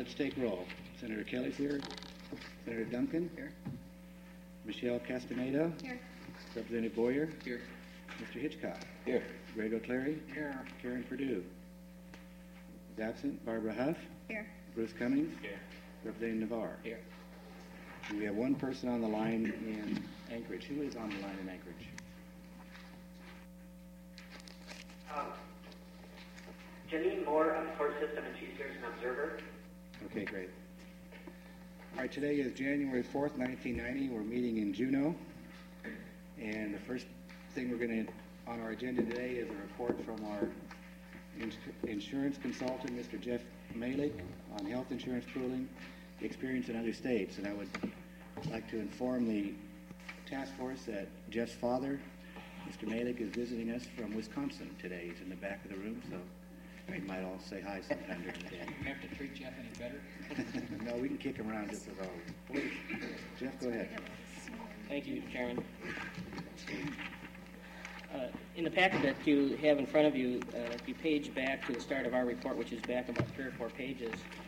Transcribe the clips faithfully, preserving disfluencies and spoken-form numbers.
let's take roll. Senator Kelly's here. Senator Duncan? Here. Michelle Castaneda? Here. Representative Boyer? Here. Mister Hitchcock? Here. Greg O'Cleary? Here. Karen Perdue? Is absent. Barbara Huff? Here. Bruce Cummings? Here. Representative Navarre? Here. And we have one person on the line in Anchorage. Who is on the line in Anchorage? Um, Janine Moore on the court system, and she's here as an observer. Okay, great. All right, today is January fourth, nineteen ninety. We're meeting in Juneau. And the first thing we're going to, on our agenda today is a report from our ins- insurance consultant, Mister Jeff Malik, on health insurance pooling, experience in other states. And I would like to inform the task force that Jeff's father, Mister Malik, is visiting us from Wisconsin today. He's in the back of the room, so we might all say hi sometime during the day. You have to treat Jeff any better? No, we can kick him around just as always. Please, Jeff, go ahead. Thank you, Chairman. Uh, in the packet that you have in front of you, uh, if you page back to the start of our report, which is back about three or four pages,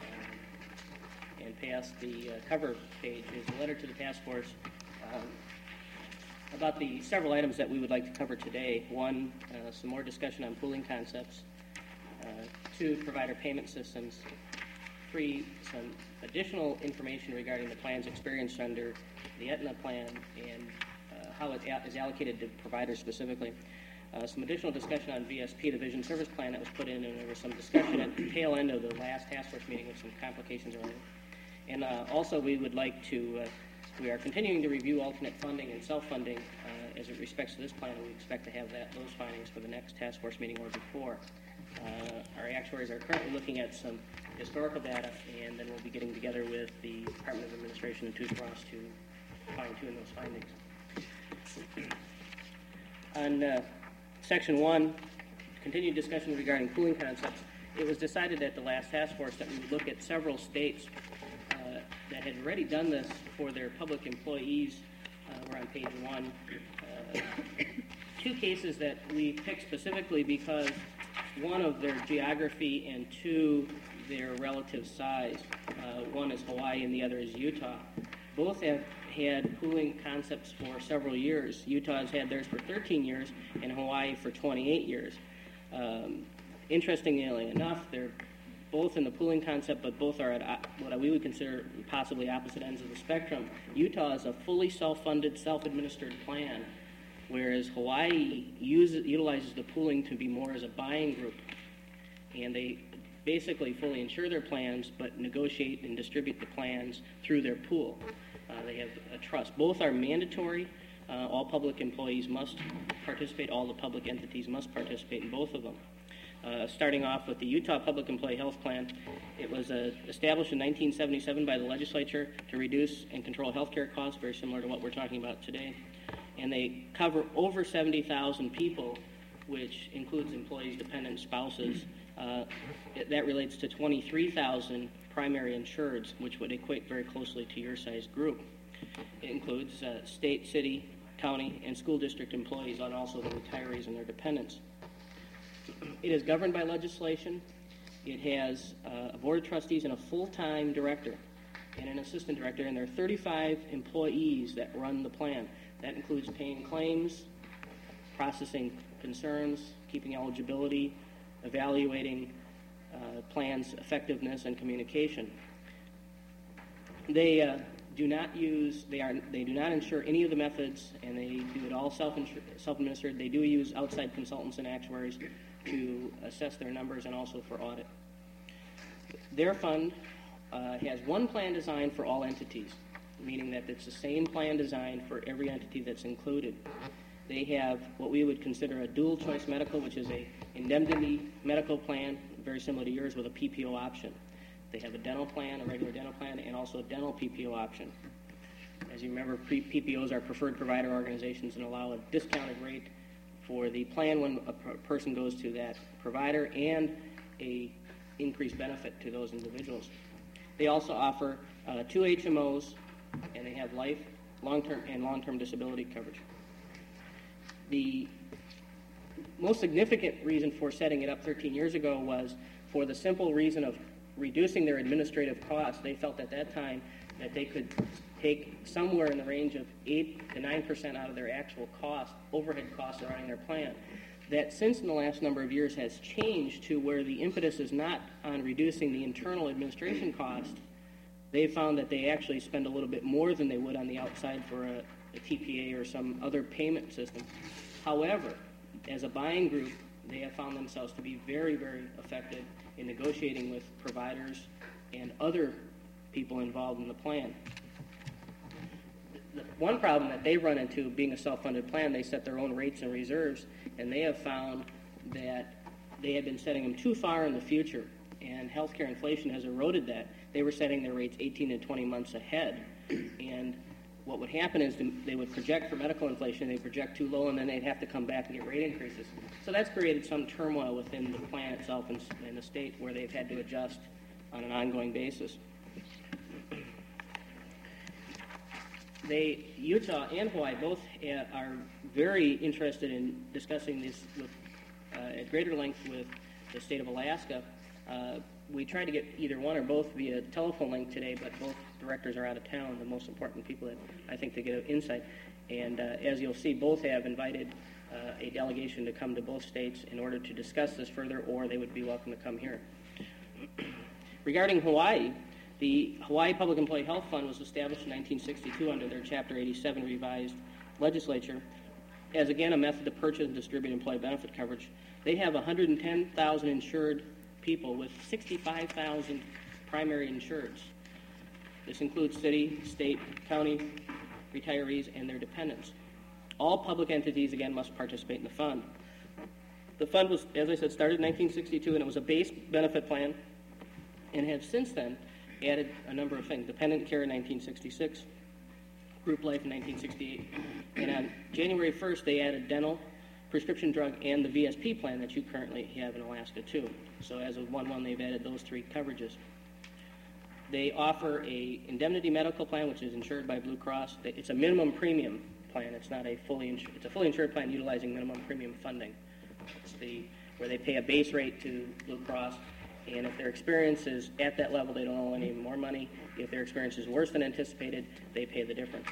uh, and past the uh, cover page, is a letter to the task force um, about the several items that we would like to cover today. One, uh, some more discussion on pooling concepts. Uh, two, provider payment systems. Three, some additional information regarding the plan's experience under the Aetna plan and uh, how it is allocated to providers specifically. Uh, some additional discussion on V S P, the Vision Service Plan that was put in, and there was some discussion at the tail end of the last task force meeting with some complications around it. And uh, also we would like to, uh, we are continuing to review alternate funding and self-funding uh, as it respects to this plan, and we expect to have that those findings for the next task force meeting or before. Uh, our actuaries are currently looking at some historical data, and then we'll be getting together with the Department of Administration and Tooth Ross to fine-tune those findings. On uh, Section one, continued discussion regarding pooling concepts, it was decided at the last task force that we would look at several states uh, that had already done this for their public employees. Uh, we're on page one. Uh, two cases that we picked specifically because one of their geography and two, their relative size. Uh, one is Hawaii and the other is Utah. Both have had pooling concepts for several years. Utah has had theirs for thirteen years and Hawaii for twenty-eight years. Um, interestingly enough, they're both in the pooling concept, but both are at what we would consider possibly opposite ends of the spectrum. Utah is a fully self-funded, self-administered plan, whereas Hawaii uses, utilizes the pooling to be more as a buying group. And they basically fully insure their plans, but negotiate and distribute the plans through their pool. Uh, they have a trust. Both are mandatory. Uh, all public employees must participate. All the public entities must participate in both of them. Uh, starting off with the Utah Public Employee Health Plan, it was uh, established in nineteen seventy-seven by the legislature to reduce and control health care costs, very similar to what we're talking about today. And they cover over seventy thousand people, which includes employees, dependents, spouses. Uh, it, that relates to twenty-three thousand primary insureds, which would equate very closely to your size group. It includes uh, state, city, county, and school district employees, and also the retirees and their dependents. It is governed by legislation. It has uh, a board of trustees and a full-time director and an assistant director, and there are thirty-five employees that run the plan. That includes paying claims, processing concerns, keeping eligibility, evaluating uh, plans' effectiveness and communication. They uh, do not use, they are, they do not insure any of the methods, and they do it all self-administered. They do use outside consultants and actuaries to assess their numbers and also for audit. Their fund uh, has one plan design for all entities, meaning that it's the same plan design for every entity that's included. They have what we would consider a dual choice medical, which is a indemnity medical plan, very similar to yours, with a P P O option. They have a dental plan, a regular dental plan, and also a dental P P O option. As you remember, P P Os are preferred provider organizations and allow a discounted rate for the plan when a per- person goes to that provider and a increased benefit to those individuals. They also offer uh, two H M Os, and they have life, long-term, and long-term disability coverage. The most significant reason for setting it up thirteen years ago was for the simple reason of reducing their administrative costs, they felt at that time that they could take somewhere in the range of eight to nine percent out of their actual cost, overhead costs of running their plant. That since in the last number of years has changed to where the impetus is not on reducing the internal administration cost, they found that they actually spend a little bit more than they would on the outside for a, a T P A or some other payment system. However, as a buying group, they have found themselves to be very, very effective in negotiating with providers and other people involved in the plan. The one problem that they run into, being a self-funded plan, they set their own rates and reserves, and they have found that they have been setting them too far in the future, and healthcare inflation has eroded that. They were setting their rates eighteen to twenty months ahead, and what would happen is they would project for medical inflation, they'd project too low, and then they'd have to come back and get rate increases. So that's created some turmoil within the plan itself and in the state where they've had to adjust on an ongoing basis. They, Utah and Hawaii both uh, are very interested in discussing this with, uh, at greater length with the state of Alaska. Uh, we tried to get either one or both via telephone link today, but both directors are out of town, the most important people that I think to get insight. And uh, as you'll see, both have invited uh, a delegation to come to both states in order to discuss this further, or they would be welcome to come here. Regarding Hawaii, the Hawaii Public Employee Health Fund was established in nineteen sixty-two under their Chapter eighty-seven revised legislature as, again, a method to purchase and distribute employee benefit coverage. They have one hundred ten thousand insured people with sixty-five thousand primary insureds. This includes city, state, county, retirees, and their dependents. All public entities, again, must participate in the fund. The fund was, as I said, started in nineteen sixty-two, and it was a base benefit plan, and have since then added a number of things. Dependent care in nineteen sixty-six, group life in nineteen sixty-eight, and on January first they added dental, prescription drug, and the V S P plan that you currently have in Alaska too. So as of one one they've added those three coverages. They offer a indemnity medical plan, which is insured by Blue Cross. It's a minimum premium plan. It's not a fully insured, it's a fully insured plan utilizing minimum premium funding. It's the where they pay a base rate to Blue Cross, and if their experience is at that level, they don't owe any more money. If their experience is worse than anticipated, they pay the difference.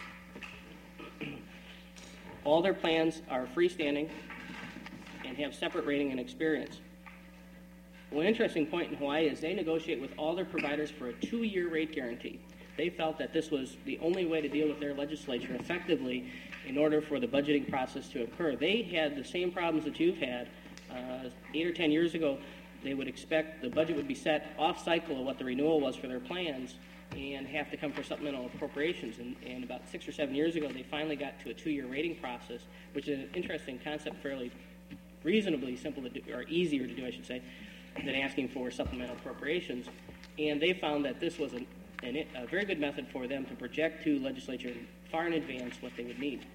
All their plans are freestanding and have separate rating and experience. One interesting point in Hawaii is they negotiate with all their providers for a two-year rate guarantee. They felt that this was the only way to deal with their legislature effectively in order for the budgeting process to occur. They had the same problems that you've had. Uh, eight or ten years ago, they would expect the budget would be set off-cycle of what the renewal was for their plans and have to come for supplemental appropriations. And, and about six or seven years ago, they finally got to a two-year rating process, which is an interesting concept, fairly reasonably simple to do, or easier to do, I should say, than asking for supplemental appropriations. And they found that this was an, an, a very good method for them to project to legislature far in advance what they would need.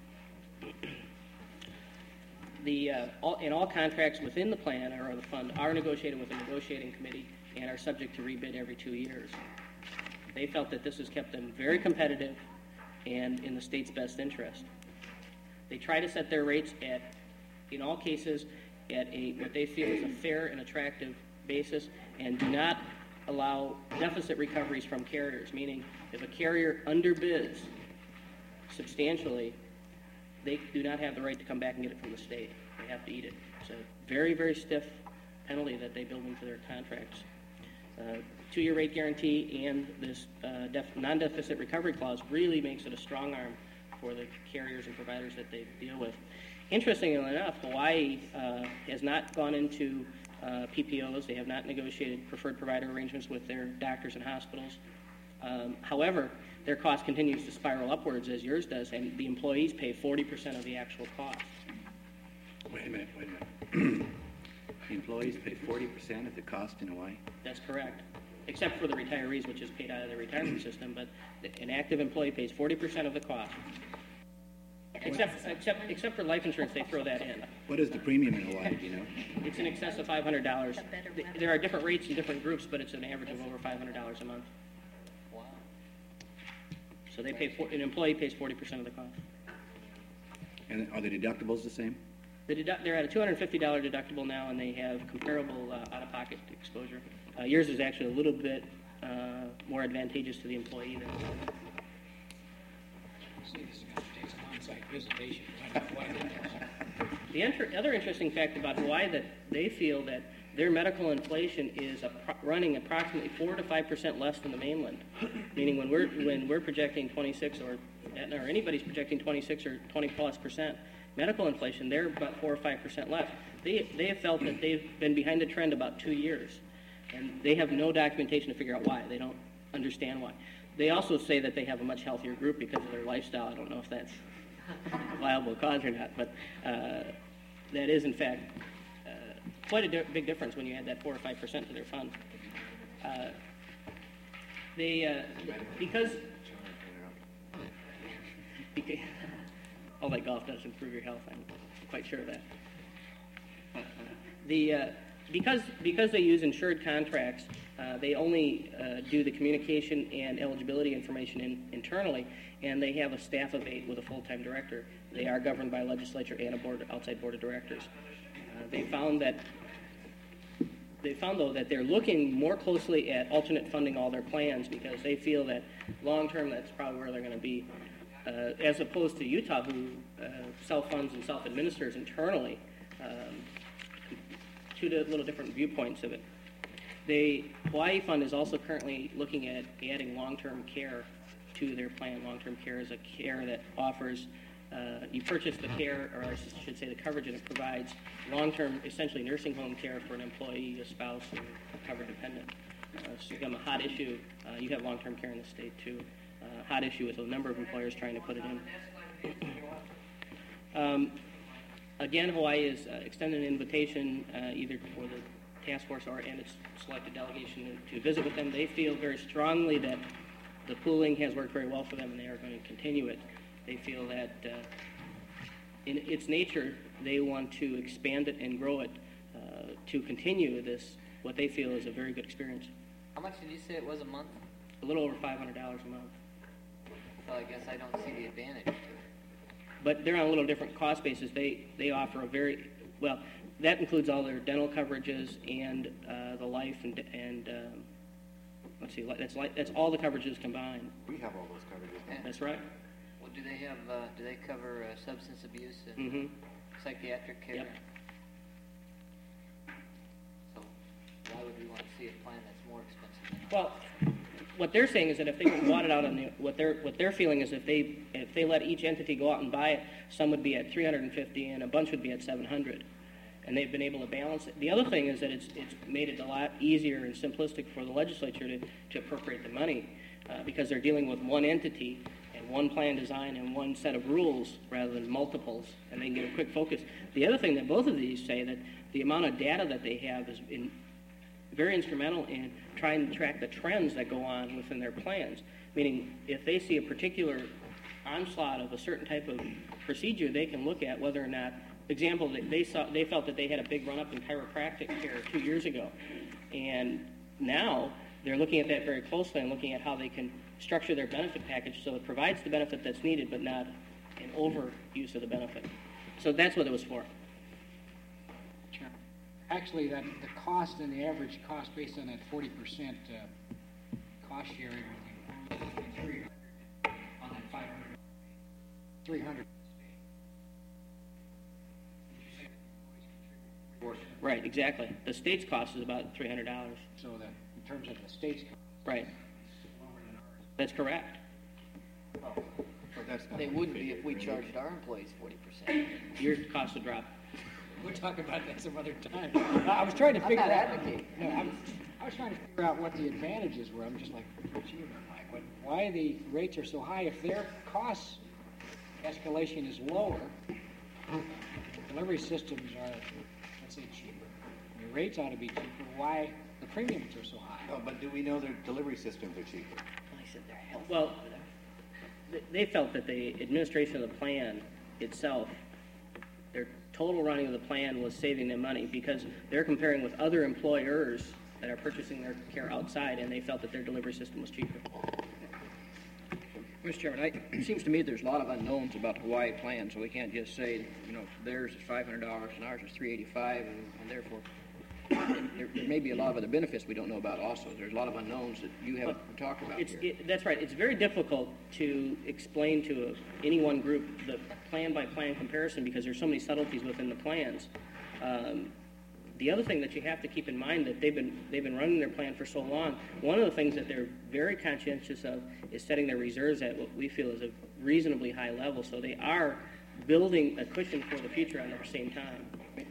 The, uh, all, and all contracts within the plan or the fund are negotiated with a negotiating committee and are subject to rebid every two years. They felt that this has kept them very competitive and in the state's best interest. They try to set their rates at, in all cases, at a what they feel is a fair and attractive basis, and do not allow deficit recoveries from carriers, meaning if a carrier underbids substantially, they do not have the right to come back and get it from the state. They have to eat it. It's a very, very stiff penalty that they build into their contracts. Uh, two-year rate guarantee and this uh, def- non-deficit recovery clause really makes it a strong arm for the carriers and providers that they deal with. Interestingly enough, Hawaii uh, has not gone into uh, P P Os. They have not negotiated preferred provider arrangements with their doctors and hospitals. Um, however, their cost continues to spiral upwards as yours does, and the employees pay forty percent of the actual cost. Wait a minute, wait a minute. The employees pay forty percent of the cost in Hawaii? That's correct, except for the retirees, which is paid out of the retirement system, but an active employee pays forty percent of the cost. Except, except, except for life insurance, they throw that in. What is the premium in Hawaii, do you know? It's in excess of five hundred dollars. There are different rates in different groups, but it's an average of over five hundred dollars a month. Wow. So they pay, for, an employee pays forty percent of the cost. And are the deductibles the same? The dedu- they're at a two hundred fifty dollars deductible now, and they have comparable uh, out-of-pocket exposure Uh, yours is actually a little bit uh, more advantageous to the employee than See, this is going to take some on-site visitation. Find out why that is. the inter- other interesting fact about Hawaii that they feel that their medical inflation is appro- running approximately four to five percent less than the mainland. Meaning, when we're when we're projecting twenty-six, or or anybody's projecting twenty-six or twenty plus percent medical inflation, they're about four or five percent less. They they have felt that they've been behind the trend about two years, and they have no documentation to figure out why. They don't understand why. They also say that they have a much healthier group because of their lifestyle. I don't know if that's a viable cause or not, but uh, that is in fact uh, quite a di- big difference when you add that four or five percent to their fund. Uh, they uh, because, because all that golf does improve your health. I'm quite sure of that. The uh, because because they use insured contracts, uh, they only uh, do the communication and eligibility information in, internally, and they have a staff of eight with a full-time director. They are governed by legislature and a board, outside board of directors. Uh, they found that they found though that they're looking more closely at alternate funding all their plans because they feel that long-term that's probably where they're going to be, uh, as opposed to Utah, who uh, self-funds and self-administers internally. Um, two little different viewpoints of it. The Hawaii Fund is also currently looking at adding long-term care to their plan. Long-term care is a care that offers, uh, you purchase the care, or I should say the coverage, and it provides long-term, essentially nursing home care for an employee, a spouse, or a covered dependent. Uh, it's become a hot issue. Uh, you have long-term care in the state too. Uh, hot issue with a number of employers trying to put it in. um, Again, Hawaii has uh, extended an invitation uh, either for the task force or and its selected delegation to visit with them. They feel very strongly that the pooling has worked very well for them, and they are going to continue it. They feel that uh, in its nature, they want to expand it and grow it uh, to continue this, what they feel is a very good experience. How much did you say it was a month? A little over five hundred dollars a month. So I guess I don't see the advantage to it. But they're on a little different cost basis. They they offer a very, well, that includes all their dental coverages and uh, the life and, and um, let's see, that's like, that's all the coverages combined. We have all those coverages. Yeah. That's right. Well, do they have, uh, do they cover uh, substance abuse and Mm-hmm. psychiatric care? Yep. So why would we want to see a plan that's more expensive than ours? Well, what they're saying is that if they bought it out on the, what they're what they're feeling is if they if they let each entity go out and buy it, some would be at three hundred fifty and a bunch would be at seven hundred, and they've been able to balance it. The other thing is that it's it's made it a lot easier and simplistic for the legislature to, to appropriate the money uh, because they're dealing with one entity and one plan design and one set of rules rather than multiples, and they can get a quick focus. The other thing that both of these say that the amount of data that they have is in very instrumental in trying to track the trends that go on within their plans. Meaning, if they see a particular onslaught of a certain type of procedure, they can look at whether or not, example, they, they saw they felt that they had a big run-up in chiropractic care two years ago. And now they're looking at that very closely and looking at how they can structure their benefit package so it provides the benefit that's needed but not an overuse of the benefit. So that's what it was for. Chairman. Actually, that the cost and the average cost based on that forty percent uh, cost sharing three on that five hundred, three hundred. Right, exactly. The state's cost is about three hundred dollars. So that in terms of the state's cost, Right. That's correct. But that's not They what wouldn't we be if we figured, right? charged our employees forty percent. Your cost would drop. we'll talk about that some other time. I was trying to I'm figure not out. advocating. No, I'm, I was trying to figure out what the advantages were. I'm just like, gee, Mike, what, why the rates are so high if their cost escalation is lower. Delivery systems are, let's say, cheaper. The rates ought to be cheaper. Why the premiums are so high? No, but do we know their delivery systems are cheaper? I said they're healthy Well, over there. th- they felt that the administration of the plan itself, their total running of the plan was saving them money because they're comparing with other employers that are purchasing their care outside, and they felt that their delivery system was cheaper. Mister Chairman, I, it seems to me there's a lot of unknowns about the Hawaii plan, so we can't just say, you know, theirs is five hundred dollars and ours is three eighty-five, and, and therefore, there, there may be a lot of other benefits we don't know about also. There's a lot of unknowns that you haven't talked about It's, here. it, that's right. It's very difficult to explain to a, any one group the plan-by-plan comparison because there's so many subtleties within the plans. Um, the other thing that you have to keep in mind that they've been they've been running their plan for so long. One of the things that they're very conscientious of is setting their reserves at what we feel is a reasonably high level. So they are building a cushion for the future at the same time.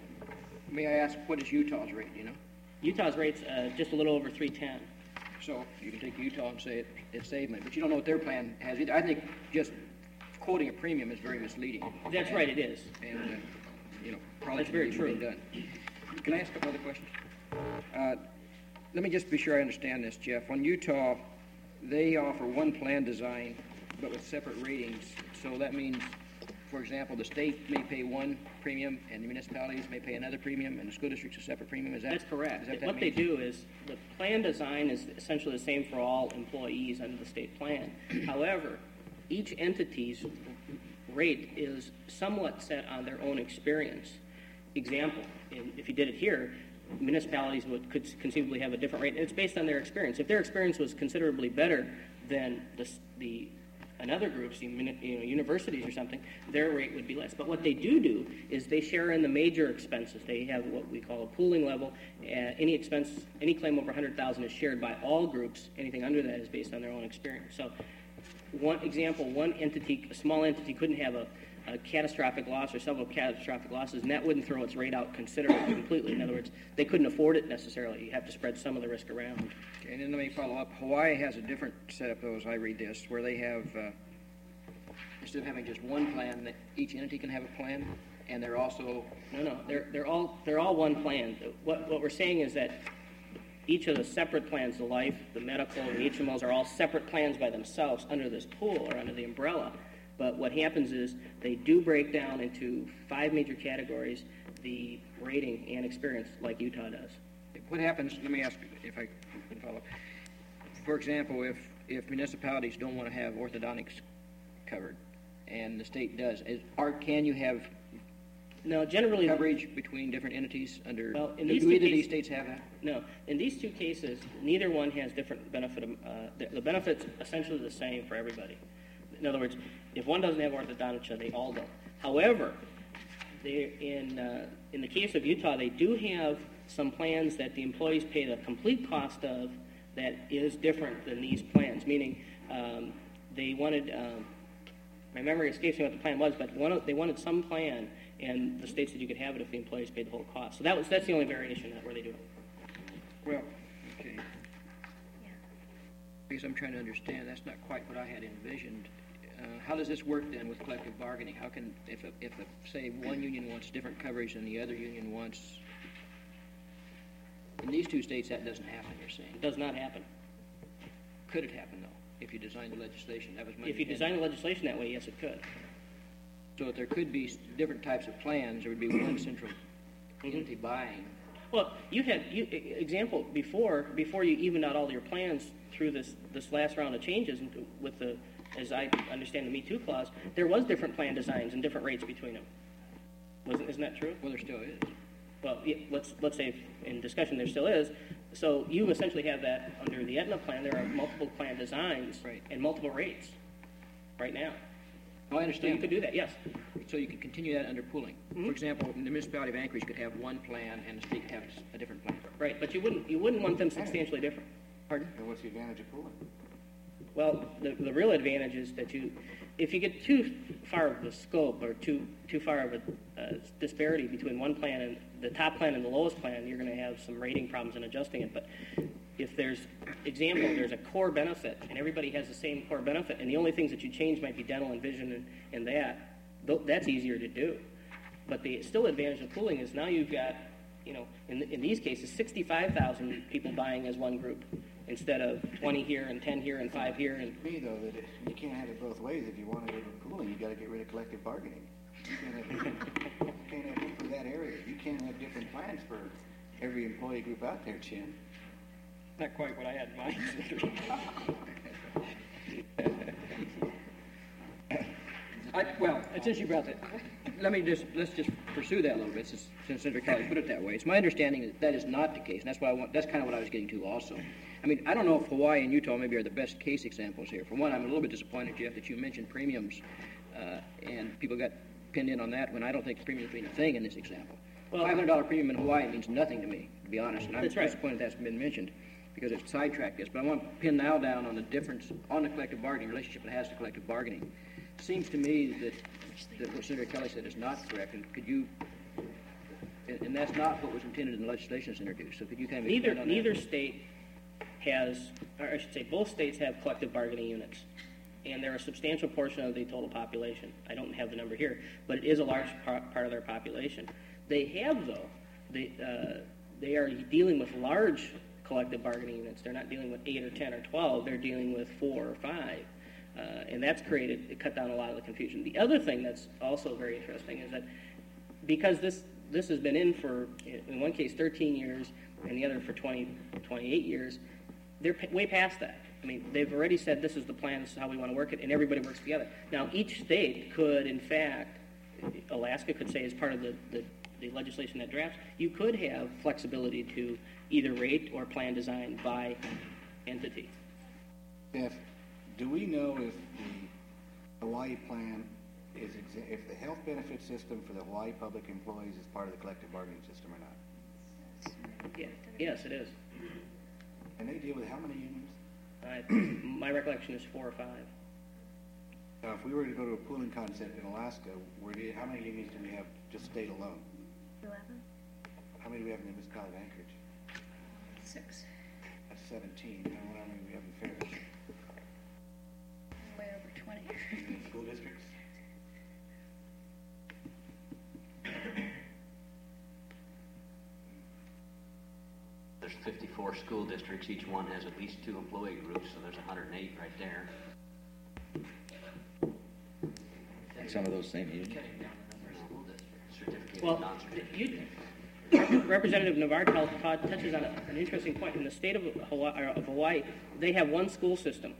May I ask, what is Utah's rate, do you know? Utah's rate's uh, just a little over three ten. So you can take Utah and say it, it saved money, but you don't know what their plan has either. I think just quoting a premium is very misleading. That's right, it is. And, uh, you know, probably That's very should be done. Can I ask a couple other questions? Uh, let me just be sure I understand this, Jeff. On Utah, they offer one plan design, but with separate ratings. So that means, for example, the state may pay one premium, and the municipalities may pay another premium, and the school district's a separate premium. Is that That's correct. Is that What that they means? do is, the plan design is essentially the same for all employees under the state plan. However, each entity's rate is somewhat set on their own experience. Example, in- if you did it here, municipalities would, could conceivably have a different rate, and it's based on their experience. If their experience was considerably better than the, s- the another groups, you know, universities or something, their rate would be less. But what they do do is they share in the major expenses. They have what we call a pooling level. Uh, any expense, any claim over one hundred thousand dollars is shared by all groups. Anything under that is based on their own experience. So, one example, one entity, a small entity, couldn't have a, a catastrophic loss or several catastrophic losses, and that wouldn't throw its rate out considerably completely. In other words, they couldn't afford it necessarily. You have to spread some of the risk around. Okay, and then let me follow up. Hawaii has a different setup, though, as I read this, where they have, uh, instead of having just one plan, that each entity can have a plan, and they're also, No, no, they're, they're all, they're all one plan. What, what we're saying is that each of the separate plans, the life, the medical, the H M Os, are all separate plans by themselves under this pool or under the umbrella. But what happens is they do break down into five major categories, the rating and experience, like Utah does. what happens, let me ask if I can follow. For example, if, if municipalities don't want to have orthodontics covered, and the state does, is, are, can you have No, generally, coverage between different entities under, Well, in do these do two either of cases- these states have that? no. In these two cases, neither one has different benefit. Um, uh, the, the benefit's essentially the same for everybody. In other words, if one doesn't have orthodontia, they all don't. However, they, in uh, in the case of Utah, they do have some plans that the employees pay the complete cost of that is different than these plans. Meaning, um, they wanted. Um, my memory escapes me what the plan was, but one of, they wanted some plan, and the state said you could have it if the employees paid the whole cost. So that was that's the only variation that where they do it. Well, okay. Because I'm trying to understand, that's not quite what I had envisioned. Uh, how does this work then with collective bargaining? How can, if, a, if a, say, one union wants different coverage than the other union wants, in these two states that doesn't happen, you're saying? It does not happen. Could it happen, though, if you design the legislation? That was my If you intent. design the legislation that way, yes, it could. So if there could be s- different types of plans, there would be one central entity buying. Well, you had you, e- example before before you evened out all your plans through this this last round of changes and with the, as I understand the Me Too clause, there was different plan designs and different rates between them. Wasn't isn't that true? Well, there still is. Well, yeah, let's let's say in discussion there still is. So you essentially have that under the Aetna plan. There are multiple plan designs Right. and multiple rates right now. Oh, I So you understand. could do that, yes. So you could continue that under pooling. For example, the municipality of Anchorage could have one plan and the state could have s- a different plan. Right, but you wouldn't you wouldn't want them substantially different. Pardon? And what's the advantage of pooling? Well, the, the real advantage is that you, if you get too far of a scope or too too far of a uh, disparity between one plan and the top plan and the lowest plan, you're going to have some rating problems in adjusting it. But if there's, example, there's a core benefit and everybody has the same core benefit, and the only things that you change might be dental and vision and, and that, th- that's easier to do. But the still advantage of pooling is now you've got, you know, in, in these cases, sixty-five thousand people buying as one group instead of twenty here and ten here and five here. And To me, though, that it, you can't have it both ways. If you want to go to pooling, you got to get rid of collective bargaining. You can't have different, you can't have it for that area. You can't have different plans for every employee group out there, Chin. not quite what I had in mind. I, well, since you brought that, let me just, let's just, for pursue that a little bit, since, since Senator Kelly put it that way. It's my understanding that that is not the case, and that's why I want, that's kind of what I was getting to also. I mean, I don't know if Hawaii and Utah maybe are the best case examples here. For one, I'm a little bit disappointed, Jeff, that you mentioned premiums, uh, and people got pinned in on that when I don't think premiums mean a thing in this example. Well, five hundred dollar premium in Hawaii means nothing to me, to be honest, and I'm That's right. disappointed that's been mentioned because it's sidetracked this. But I want to pin now down on the difference on the collective bargaining relationship it has to collective bargaining. It seems to me that, that what Senator Kelly said is not correct, and could you, and, and that's not what was intended in the legislation that's introduced. So could you kind of Neither, expand on neither that? state has, or I should say, both states have collective bargaining units, and they're a substantial portion of the total population. I don't have the number here, but it is a large par- part of their population. They have, though, they, uh, they are dealing with large collective bargaining units. They're not dealing with eight or ten or twelve. They're dealing with four or five, uh, and that's created, it cut down a lot of the confusion. The other thing that's also very interesting is that because this this has been in for, in one case, thirteen years, and the other for twenty, twenty-eight years, they're p- way past that. I mean, they've already said this is the plan, this is how we want to work it, and everybody works together. Now, each state could, in fact, Alaska could say as part of the, the, the legislation that drafts, you could have flexibility to either rate or plan design by entity. If, do we know if the Hawaii plan is, exa- if the health benefit system for the Hawaii public employees is part of the collective bargaining system or not? Yeah. Yes, it is. And they deal with how many unions? I, my recollection is four or five. Now, if we were to go to a pooling concept in Alaska, where do you, how many unions do we have just state alone? Eleven? How many do we have in the municipality of Anchorage? Six. That's seventeen. How many do we have in Ferris? Way over twenty. School districts? There's fifty-four school districts, each one has at least two employee groups, so there's one hundred eight right there. Some of those same unions. Cutting down the number of school districts. Certificate, Well, non-certificate. you, Representative Navarro touches on an interesting point. In the state of Hawaii, of Hawaii, they have one school system.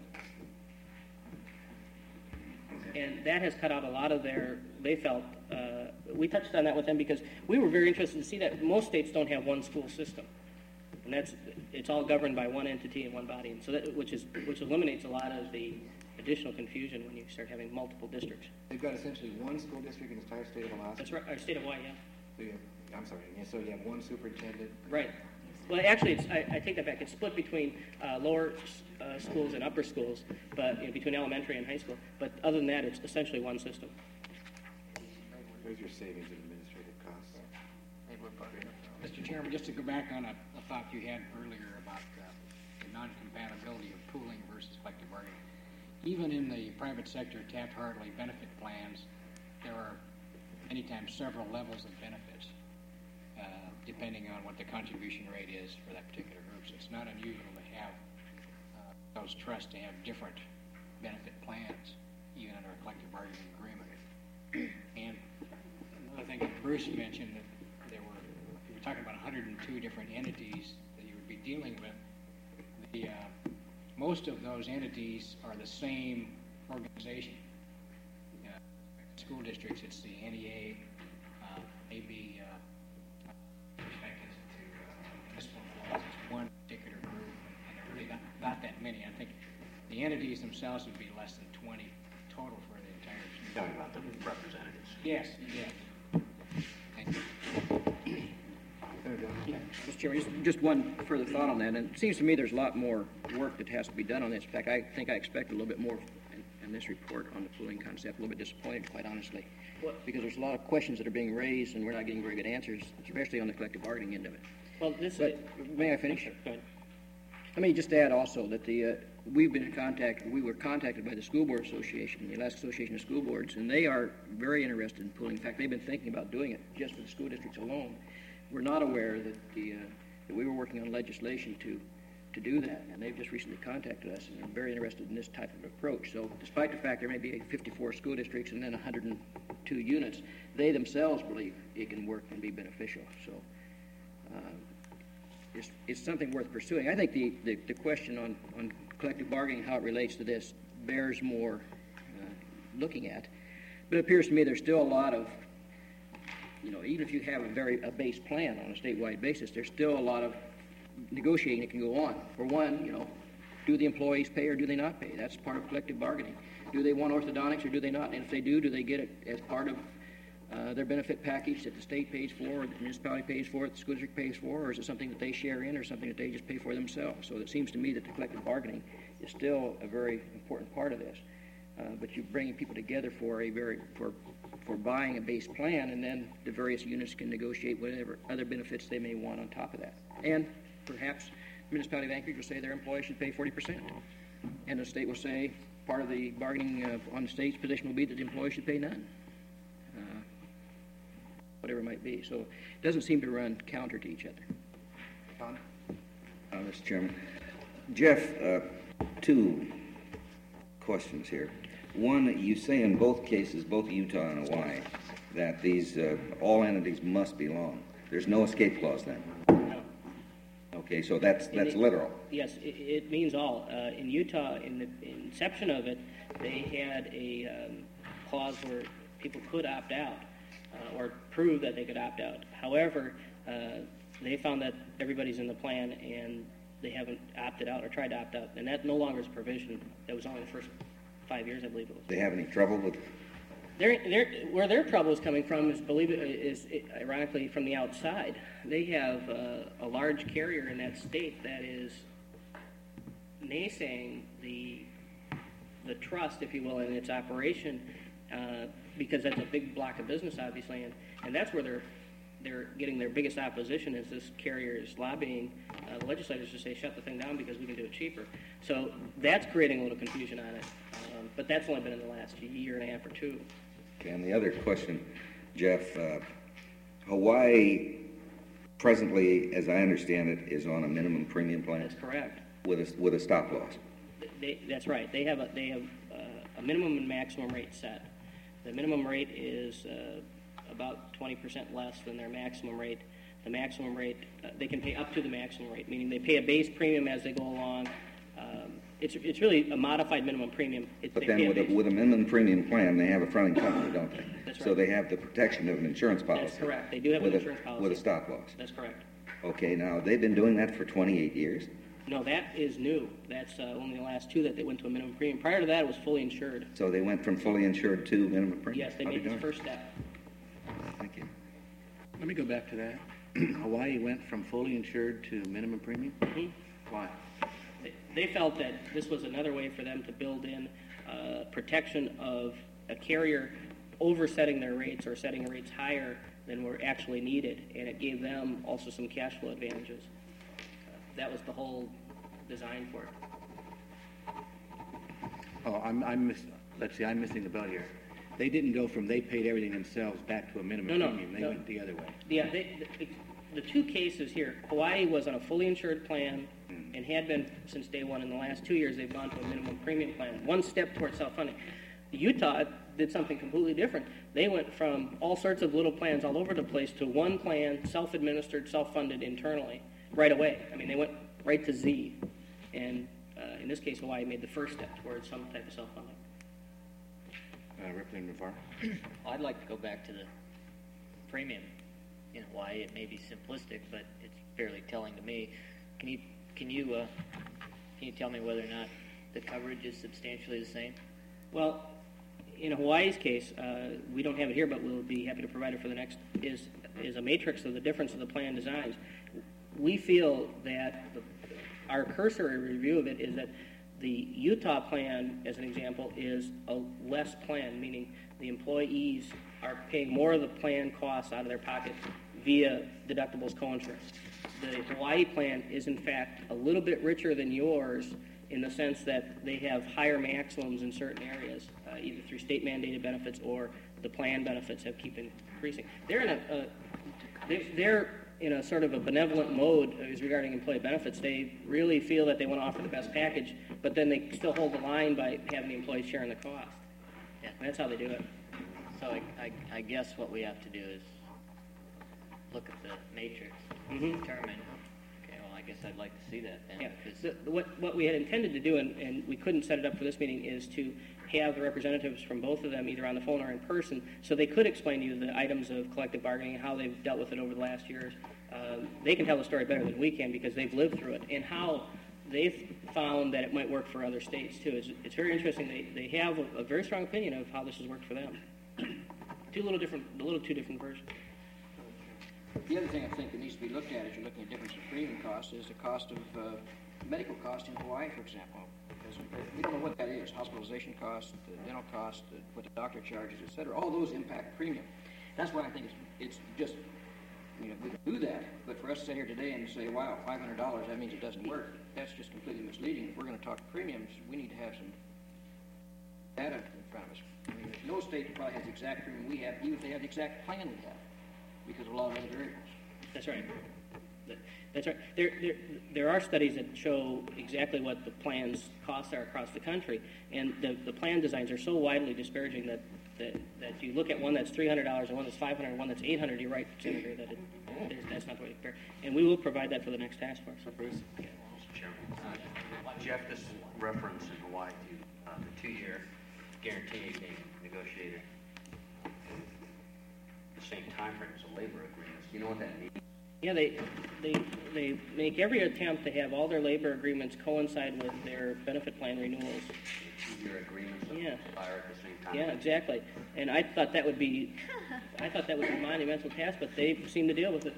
And that has cut out a lot of their, they felt, uh, we touched on that with them because we were very interested to see that most states don't have one school system. And that's, it's all governed by one entity and one body, and so that, which is, which eliminates a lot of the additional confusion when you start having multiple districts. They've got essentially one school district in the entire state of Alaska. That's right, our state of Hawaii, yeah. So you have, I'm sorry, yeah, so you have one superintendent. Right. Well, actually, it's, I, I take that back. It's split between uh, lower uh, schools and upper schools, but you know, between elementary and high school. But other than that, it's essentially one system. Where's your savings in administrative costs? Maybe we're bugging up. Mister Chairman, just to go back on a, a thought you had earlier about uh, the non-compatibility of pooling versus collective bargaining. Even in the private sector Taft-Hartley benefit plans, there are many times several levels of benefits, uh, depending on what the contribution rate is for that particular group. So it's not unusual to have uh, those trusts to have different benefit plans, even under a collective bargaining agreement. And another thing that Bruce mentioned, that there were, we were talking about one hundred two different entities that you would be dealing with. The uh, most of those entities are the same organization. Uh, school districts, it's the N E A, uh, maybe uh, respected to uh, municipal employees, it's one particular group, and there are really not, not that many. I think the entities themselves would be less than twenty total for the entire. You're talking about the representatives. Yes, yes. Thank you. Mister Chairman, just, just one further thought on that. And it seems to me there's a lot more work that has to be done on this. In fact, I think I expect a little bit more in, in this report on the pooling concept. A little bit disappointed, quite honestly, What? because there's a lot of questions that are being raised, and we're not getting very good answers, especially on the collective bargaining end of it. Well, this But is... may I finish? Go ahead. Let me just add also that the uh, we've been in contact. We were contacted by the School Board Association, the Alaska Association of School Boards, and they are very interested in pooling. In fact, they've been thinking about doing it just for the school districts alone. We're not aware that the uh, that we were working on legislation to to do that, and they've just recently contacted us and are very interested in this type of approach. So, despite the fact there may be fifty-four school districts and then one hundred two units, they themselves believe it can work and be beneficial. So. Uh, It's, it's something worth pursuing. I think the, the, the question on, on collective bargaining, how it relates to this, bears more uh, looking at. But it appears to me there's still a lot of you know, even if you have a very, a base plan on a statewide basis, there's still a lot of negotiating that can go on. For one, you know, do the employees pay or do they not pay? That's part of collective bargaining. Do they want orthodontics or do they not? And if they do, do they get it as part of uh, their benefit package that the state pays for, or the municipality pays for, or the school district pays for, or is it something that they share in or something that they just pay for themselves? So it seems to me that the collective bargaining is still a very important part of this. Uh, but you're bringing people together for a very, for, for buying a base plan, and then the various units can negotiate whatever other benefits they may want on top of that. And perhaps the municipality of Anchorage will say their employees should pay forty percent. And the state will say part of the bargaining uh, on the state's position will be that the employees should pay none. Uh, whatever it might be. So it doesn't seem to run counter to each other. Tom? Uh, Mister Chairman. Jeff, uh, two questions here. One, you say in both cases, both Utah and Hawaii, that these, uh, all entities must belong. There's no escape clause then? No. Okay, so that's, that's It- literal. Yes, it, it means all. Uh, in Utah, in the inception of it, they had a um, clause where people could opt out uh, or prove that they could opt out. However, uh, they found that everybody's in the plan and they haven't opted out or tried to opt out, and that no longer is a provision. That was only the first five years, I believe it was. They have any trouble with, Their, their, where their trouble is coming from is, believe it, is ironically from the outside. They have uh, a large carrier in that state that is naysaying the the trust, if you will, in its operation, uh, because that's a big block of business, obviously, and, and that's where they're they're getting their biggest opposition is this carrier is lobbying uh, the legislators to say shut the thing down because we can do it cheaper. So that's creating a little confusion on it, um, but that's only been in the last year and a half or two. okay, and the other question, Jeff, uh, Hawaii presently, as I understand it, is on a minimum premium plan That's correct. with a, with a stop loss. They, that's right. They have a they have uh, a minimum and maximum rate set. The minimum rate is uh, about twenty percent less than their maximum rate. The maximum rate, uh, they can pay up to the maximum rate, meaning they pay a base premium as they go along. Um, it's it's really a modified minimum premium. It, But they then pay with a, base- with a minimum premium plan, they have a fronting company, don't they? That's So right. they have the protection of an insurance policy. That's correct. They do have an with a- insurance policy. With a stop loss. That's correct. Okay, now, they've been doing that for twenty-eight years. No, that is new. That's uh, only the last two that they went to a minimum premium. Prior to that, it was fully insured. So they went from fully insured to minimum premium? Yes, they How made this doing? first step. Thank you. Let me go back to that. Hawaii went from fully insured to minimum premium? Mhm. Why? They- They felt that this was another way for them to build in uh, protection of a carrier oversetting their rates or setting rates higher than were actually needed, and it gave them also some cash flow advantages. Uh, That was the whole design for it. Oh, I'm, I'm miss, let's see, I'm missing the boat here. They didn't go from they paid everything themselves back to a minimum No, no, premium. They no. went the other way. Yeah, they, the, the two cases here, Hawaii was on a fully insured plan and had been since day one. In the last two years, they've gone to a minimum premium plan, one step towards self-funding. Utah did something completely different. They went from all sorts of little plans all over the place to one plan, self-administered, self-funded internally, right away. I mean, they went right to Z. And uh, in this case, Hawaii made the first step towards some type of self-funding. Uh, Representative Navarro? Well, I'd like to go back to the premium in Hawaii. It may be simplistic, but it's fairly telling to me. Can you can you uh, can you tell me whether or not the coverage is substantially the same? Well, in Hawaii's case, uh, we don't have it here, but we'll be happy to provide it for the next, is is a matrix of the difference of the plan designs. We feel that the, our cursory review of it is that the Utah plan, as an example, is a less plan, meaning the employees are paying more of the plan costs out of their pocket via deductibles coinsurance. The Hawaii plan is, in fact, a little bit richer than yours in the sense that they have higher maximums in certain areas, uh, either through state-mandated benefits or the plan benefits have keep increasing. They're in a, uh, they're, they're in a sort of a benevolent mode as regarding employee benefits. They really feel that they want to offer the best package, but then they still hold the line by having the employees sharing the cost. Yeah. And that's how they do it. So I, I, I guess what we have to do is look at the matrix, Mhm. determine. Okay, well, I guess I'd like to see that then. Yeah, because- the, the- what, what we had intended to do, and, and we couldn't set it up for this meeting, is to have the representatives from both of them either on the phone or in person, so they could explain to you the items of collective bargaining, how they've dealt with it over the last years. Um, they can tell the story better than we can because they've lived through it, and how they've found that it might work for other states too. It's, it's very interesting. They, they have a, a very strong opinion of how this has worked for them. Two little different, a little two different versions. The other thing I think that needs to be looked at as you're looking at difference in premium costs is the cost of uh, medical cost in Hawaii, for example. Because we don't know what that is. Hospitalization costs, the dental costs, the, what the doctor charges, et cetera. All those impact premium. That's why I think it's, it's just, you know, we can do that. But for us to sit here today and say, wow, five hundred dollars, that means it doesn't work. That's just completely misleading. If we're going to talk premiums, we need to have some data in front of us. I mean, there's no state that probably has the exact premium we have, even if they have the exact plan we have, because of a lot of other variables. That's right. That- That's right. There, there, there are studies that show exactly what the plans' costs are across the country, and the, the plan designs are so widely disparaging that, that, that you look at one that's three hundred dollars and one that's five hundred dollars and one that's eight hundred dollars, you're right, Senator, that it, there's- that's not the way to compare. And we will provide that for the next task force. Bruce? Mister Chairman, uh, Jeff, this reference in Hawaii to uh, the two-year guarantee being negotiated the same time frame as the labor agreements. Do you know what that means? Yeah, they, they, they make every attempt to have all their labor agreements coincide with their benefit plan renewals. Two-year agreements that Yeah. expire at the same time? Yeah, exactly. And I thought that would be, I thought that was a monumental task, but they seem to deal with it.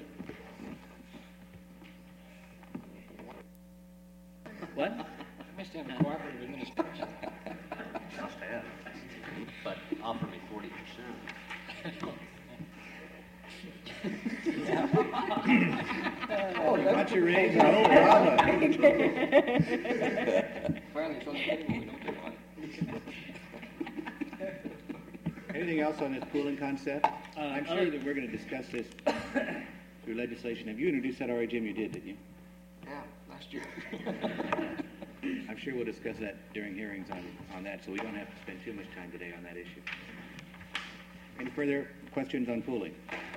What? I must have a cooperative administration. Must have. But offer me forty percent. Oh, you want your raise, no problem. Finally, it's on the table, we don't get one. Anything else on this pooling concept? Uh, I'm other- sure that we're going to discuss this through legislation. Have you introduced that already, Jim? You did, didn't you? Yeah, last year. I'm sure we'll discuss that during hearings on, on that, so we don't have to spend too much time today on that issue. Any further questions on pooling?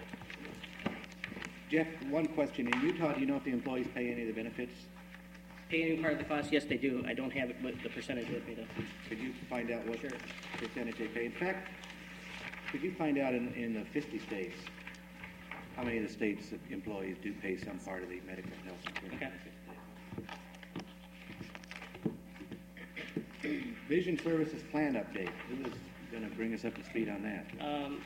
Jeff, one question. In Utah, do you know if the employees pay any of the benefits? Pay any part of the cost? Yes, they do. I don't have it with the percentage with me, though. Could you find out what Sure. percentage they pay? In fact, could you find out in, in the fifty states, how many of the states' employees do pay some part of the medical and health insurance Okay. benefits? Vision Services Plan update. Who is going to bring us up to speed on that? Um,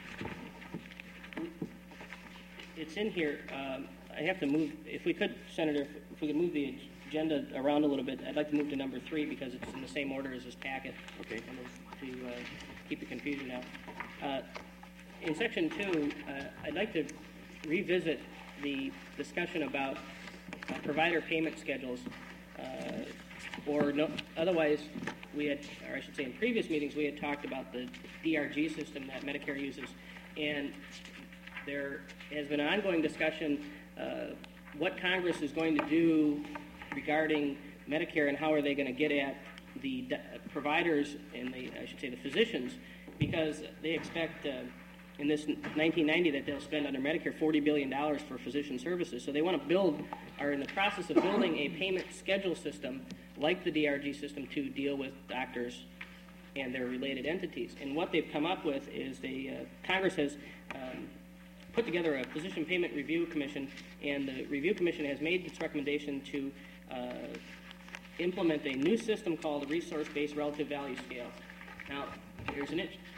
it's in here. Um, I have to move, if we could, Senator, if, if we could move the agenda around a little bit, I'd like to move to number three because it's in the same order as this packet. Okay. And to uh, keep the confusion out. Uh, in section two, uh, I'd like to revisit the discussion about uh, provider payment schedules, uh, or no, otherwise, we had, or I should say in previous meetings, we had talked about the D R G system that Medicare uses, and there has been an ongoing discussion uh, what Congress is going to do regarding Medicare and how are they going to get at the d- providers and the, I should say the physicians, because they expect uh, in this nineteen ninety that they'll spend under Medicare forty billion dollars for physician services. So they want to build, are in the process of building a payment schedule system like the D R G system to deal with doctors and their related entities. And what they've come up with is they, uh, Congress has um, put together a physician payment review commission, and the review commission has made its recommendation to uh, implement a new system called the resource-based relative value scale. Now, there's an itch,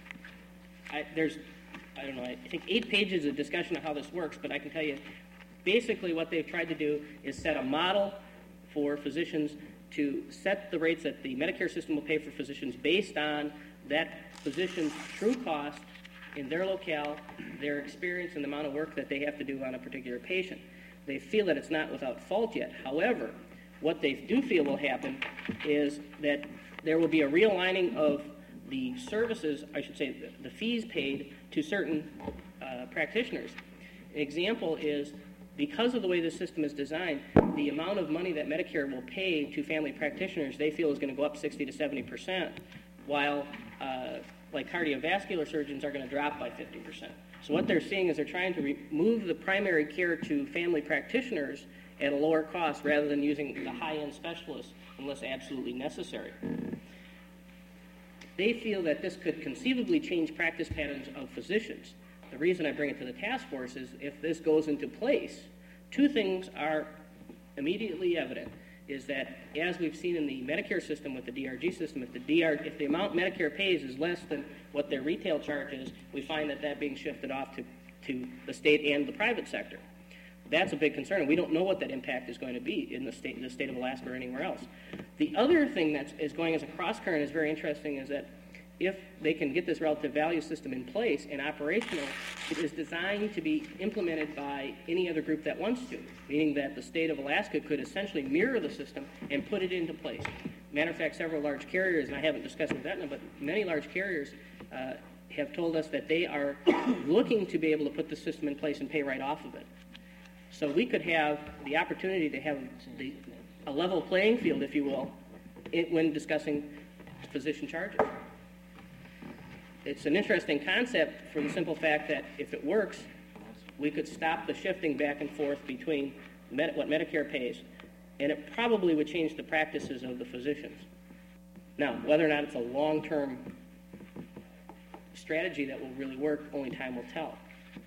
I, there's, I don't know, I think eight pages of discussion of how this works, but I can tell you, basically what they've tried to do is set a model for physicians to set the rates that the Medicare system will pay for physicians based on that physician's true cost in their locale, their experience, and the amount of work that they have to do on a particular patient. They feel that it's not without fault yet. However, what they do feel will happen is that there will be a realigning of the services, I should say, the, the fees paid to certain uh, practitioners. An example is, because of the way this system is designed, the amount of money that Medicare will pay to family practitioners, they feel is going to go up sixty to seventy percent, while uh, like cardiovascular surgeons are going to drop by fifty percent. So what they're seeing is they're trying to remove the primary care to family practitioners at a lower cost rather than using the high-end specialists unless absolutely necessary. They feel that this could conceivably change practice patterns of physicians. The reason I bring it to the task force is if this goes into place, two things are immediately evident, is that as we've seen in the Medicare system with the D R G system, if the D R, if the amount Medicare pays is less than what their retail charge is, we find that that being shifted off to, to the state and the private sector. That's a big concern, and we don't know what that impact is going to be in the state, the state of Alaska or anywhere else. The other thing that is going as a cross-current is very interesting is that if they can get this relative value system in place and operational, it is designed to be implemented by any other group that wants to, meaning that the state of Alaska could essentially mirror the system and put it into place. Matter of fact, several large carriers, and I haven't discussed with Aetna, but many large carriers uh, have told us that they are looking to be able to put the system in place and pay right off of it. So we could have the opportunity to have the, a level playing field, if you will, it, when discussing physician charges. It's an interesting concept for the simple fact that if it works, we could stop the shifting back and forth between med- what Medicare pays, and it probably would change the practices of the physicians. Now, whether or not it's a long-term strategy that will really work, only time will tell.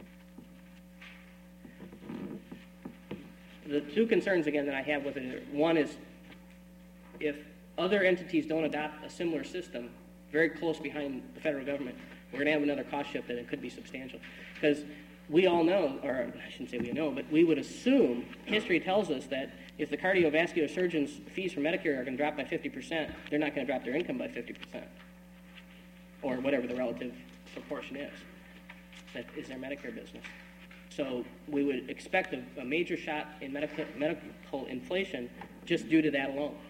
The two concerns, again, that I have with it, one is if other entities don't adopt a similar system, very close behind the federal government, we're going to have another cost shift, and it could be substantial. Because we all know, or I shouldn't say we know, but we would assume, history tells us that if the cardiovascular surgeons' fees for Medicare are going to drop by fifty percent, they're not going to drop their income by fifty percent, or whatever the relative proportion is. That is their Medicare business. So we would expect a, a major shot in medical, medical inflation just due to that alone.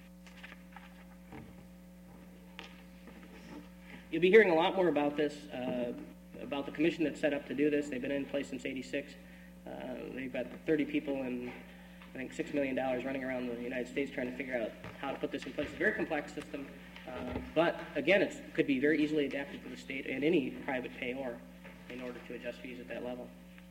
You'll be hearing a lot more about this, uh, about the commission that's set up to do this. They've been in place since eighty-six. Uh, they've got thirty people and I think six million dollars running around the United States trying to figure out how to put this in place. It's a very complex system, uh, but again, it could be very easily adapted to the state and any private payor in order to adjust fees at that level.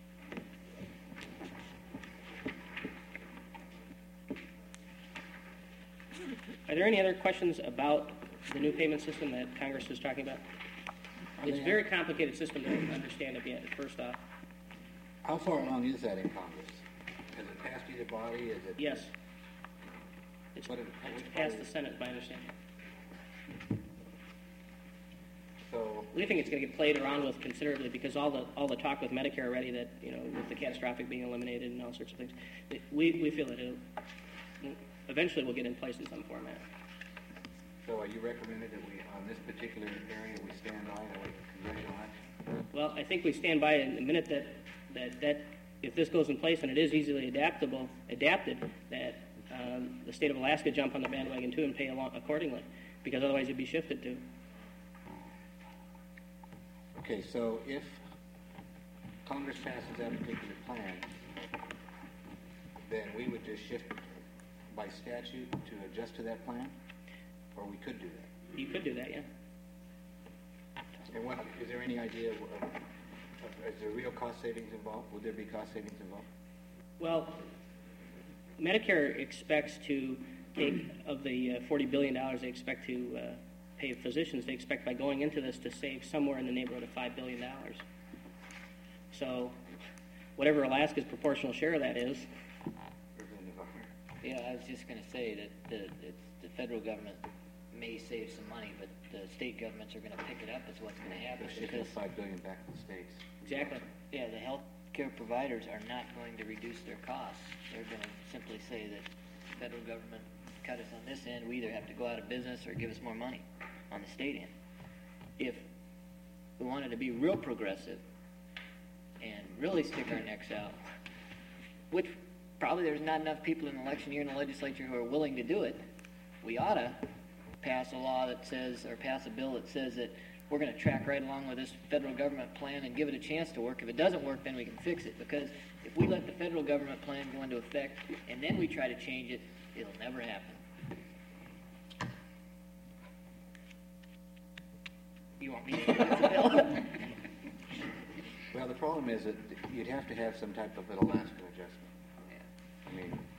Are there any other questions about the new payment system that Congress is talking about? It's a very complicated system to understand it yet, first off. How far along is that in Congress? Has it passed either body? Is it? Yes. It's, What is- it's which passed body? the Senate, my understanding. So, We think it's going to get played around with considerably because all the all the talk with Medicare already that, you know, with the catastrophic being eliminated and all sorts of things, it, we, we feel that it eventually will get in place in some format. so are you recommending that we, on this particular area, we stand by and wait for congressional action? Well, I think we stand by in the minute that, that, that if this goes in place and it is easily adaptable, adapted, that um, the state of Alaska jump on the bandwagon too and pay along accordingly, because otherwise it'd be shifted to. Okay, so if Congress passes that particular plan, then we would just shift by statute to adjust to that plan? Or we could do that? You could do that, yeah. And what, is there any idea of, of, is there real cost savings involved? Would there be cost savings involved? Well, Medicare expects to take, of the uh, forty billion dollars they expect to uh, pay physicians, they expect by going into this to save somewhere in the neighborhood of five billion dollars. So whatever Alaska's proportional share of that is. Yeah, I was just going to say that the, it's, the federal government may save some money, but the state governments are going to pick it up is what's going to happen. Let's shift the Because, five billion back to the states. Exactly. yeah, the health care providers are not going to reduce their costs. They're going to simply say that the federal government cut us on this end. We either have to go out of business or give us more money on the state end. If we wanted to be real progressive and really stick our necks out, which probably there's not enough people in the election year in the legislature who are willing to do it, we ought to pass a law that says, or pass a bill that says that we're going to track right along with this federal government plan and give it a chance to work. If it doesn't work, then we can fix it. Because if we let the federal government plan go into effect and then we try to change it, it'll never happen. You want me to do the bill? Well, the problem is that you'd have to have some type of an Alaskan adjustment. I mean,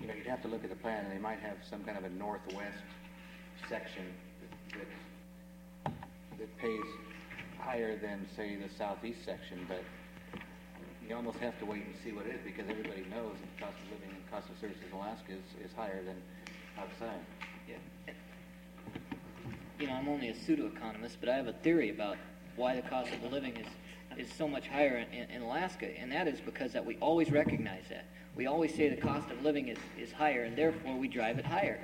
know, you'd have to look at the plan, and they might have some kind of a northwest section that, that, that pays higher than, say, the southeast section, but you almost have to wait and see what it is, because everybody knows that the cost of living and cost of services in Alaska is, is higher than outside. Yeah. You know, I'm only a pseudo-economist, but I have a theory about why the cost of the living is, is so much higher in, in, in Alaska, and that is because that we always recognize that. We always say the cost of living is, is higher, and therefore we drive it higher.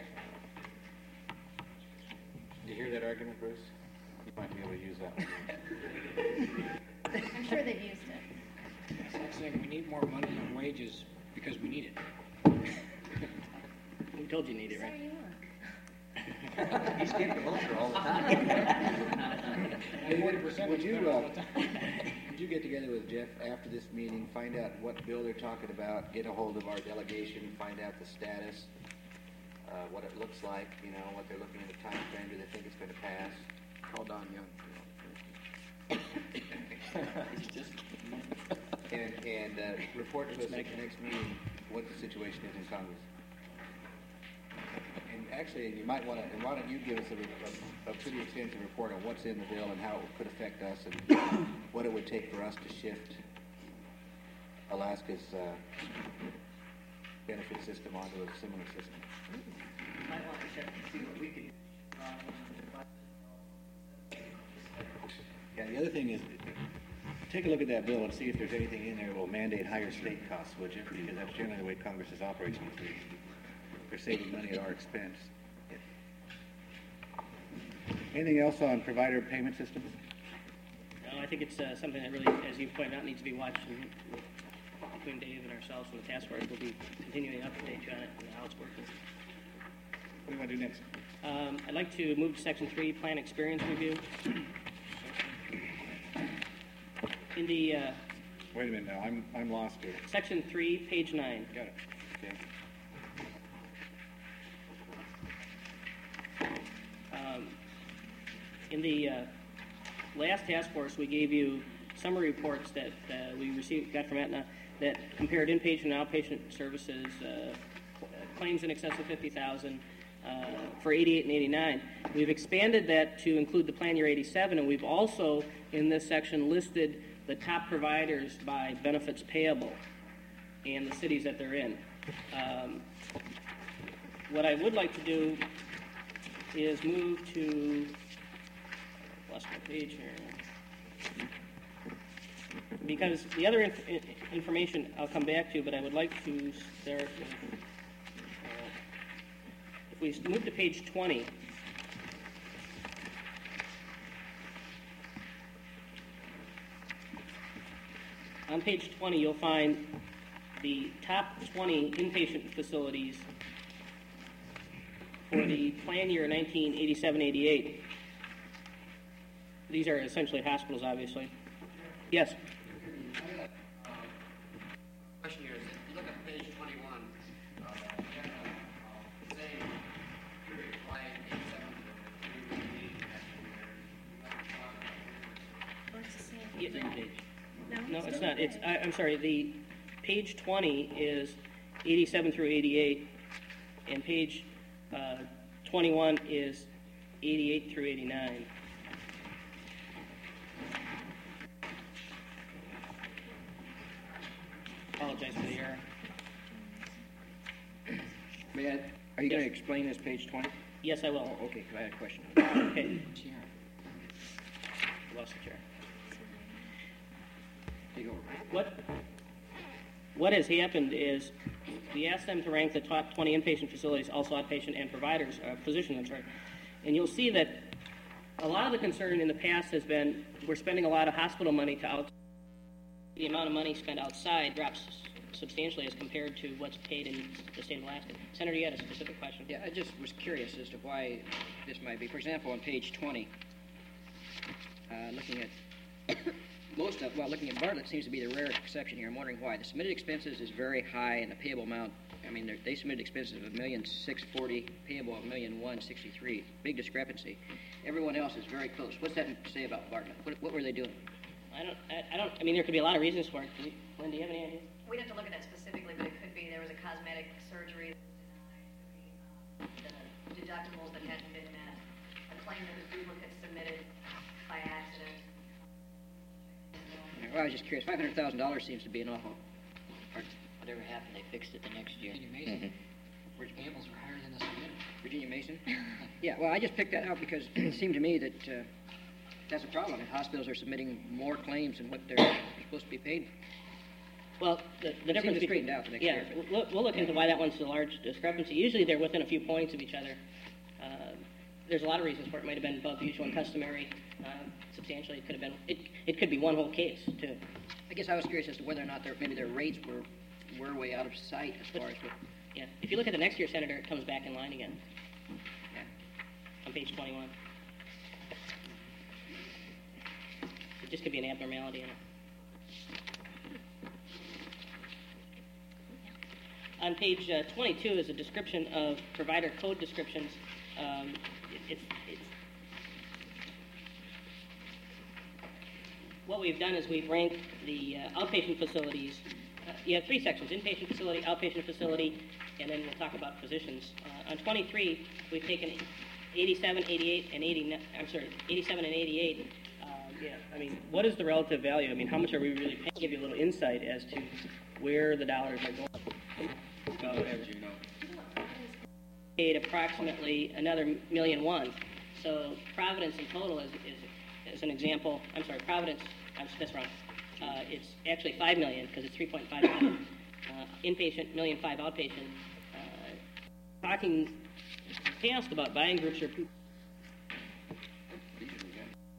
Do you hear that argument, Bruce? You might be able to use that one. I'm sure they've used it. It's like saying we need more money on wages because we need it. Who told you you need it, So right? you are. He's getting closer all the time. forty percent Would is you, better all uh, the time. would you get together with Jeff after this meeting, find out what bill they're talking about, get a hold of our delegation, find out the status, uh, what it looks like, you know, what they're looking at the time frame, do they think it's going to pass? Call Don Young. And, and uh, report to us at the next meeting what the situation is in Congress. And actually, you might want to, and why don't you give us a, a, a pretty extensive report on what's in the bill and how it could affect us and what it would take for us to shift Alaska's uh, benefit system onto a similar system. Might want to check to see what we could. Yeah, the other thing is, take a look at that bill and see if there's anything in there that will mandate higher state costs, would you? Because that's generally the way Congress is operating these days. They're saving money at our expense. Yeah. Anything else on provider payment systems? No, I think it's uh, something that really, as you pointed out, needs to be watched and with, between Dave and ourselves and the task force. We'll be continuing to update you on it and how it's working. What do you want to do next? Um, I'd like to move to section three, plan experience review. In the uh, Wait a minute now, I'm, I'm lost here. section three, page nine. Got it. Okay. Um, in the uh, last task force, we gave you summary reports that uh, we received, got from Aetna that compared inpatient and outpatient services, uh, claims in excess of fifty thousand uh, for eighty-eight and eighty-nine. We've expanded that to include the plan year eighty-seven, and we've also, in this section, listed the top providers by benefits payable and the cities that they're in. Um, what I would like to do is move to, lost my page here, because the other inf information I'll come back to, but I would like to start with, uh, if we move to page twenty, on page twenty, you'll find the top twenty inpatient facilities for the plan year nineteen eighty-seven eighty-eight. These are essentially hospitals, obviously. Yes? Question here is, if you look at page twenty-one, uh, same period, plan eighty-seven Oh, it's the same. Yeah, thing. No, it's it's not. not. It's, I, I'm sorry, the page twenty is eighty-seven through eighty-eight, and page uh, twenty-one is eighty-eight through eighty-nine. Apologize for the error. May I, are you going to Yes. explain this page twenty? Yes, I will. Oh, okay, 'cause I had a question. Okay. Lost the chair. Take over. What, what has happened is we asked them to rank the top twenty inpatient facilities, also outpatient and providers, uh, physicians, I'm sorry. And you'll see that a lot of the concern in the past has been we're spending a lot of hospital money to out. The amount of money spent outside drops substantially as compared to what's paid in the state of Alaska. Senator, you had a specific question. Yeah, I just was curious as to why this might be. For example, on page twenty, uh, looking at most of, well, looking at Bartlett seems to be the rare exception here. I'm wondering why. The submitted expenses is very high, and the payable amount, I mean, they're- they submitted expenses of a million six forty, payable of a million one sixty-three. Big discrepancy. Everyone else is very close. What's that say about Bartlett? What, what were they doing? I don't, I, I don't, I mean, there could be a lot of reasons for it. Do you- Lynn, do you have any idea? We'd have to look at that specifically, but it could be there was a cosmetic surgery deductibles that hadn't been met, a claim that was duplicate submitted by accident. Well, I was just curious. Five hundred thousand dollars seems to be an awful. Whatever happened, they fixed it the next year. Virginia Mason, Rich Gambles were higher than the submitted. Virginia Mason? Yeah, well, I just picked that out because it seemed to me that uh, that's a problem. If hospitals are submitting more claims than what they're supposed to be paid. Well, the, the It seems difference to between, straightened out the next yeah, year, but- we'll, we'll look into why that one's a large discrepancy. Usually they're within a few points of each other. Uh, there's a lot of reasons for it. It might have been above usual and customary. Uh, substantially, it could have been. It, it could be one whole case too. I guess I was curious as to whether or not their, maybe their rates were were way out of sight as far as what. Yeah. If you look at the next year, Senator, it comes back in line again. Yeah. On page twenty-one. It just could be an abnormality in it. On page uh, twenty-two is a description of provider code descriptions. Um, it, it's, it's what we've done is we've ranked the uh, outpatient facilities. Uh, you have three sections: inpatient facility, outpatient facility, and then we'll talk about physicians. Uh, on twenty-three, we've taken eighty-seven, eighty-eight, and eighty. I'm sorry, eighty-seven and eighty-eight. Uh, yeah, I mean, what is the relative value? I mean, how much are we really paying? Give you a little insight as to where the dollars are going. Go ahead, Gino. Paid approximately another million one. So Providence in total is, is, is an example. I'm sorry, Providence. I'm, that's wrong. Uh, it's actually five million because it's three point five million. Uh, inpatient, million five outpatient. Uh, talking past about buying groups or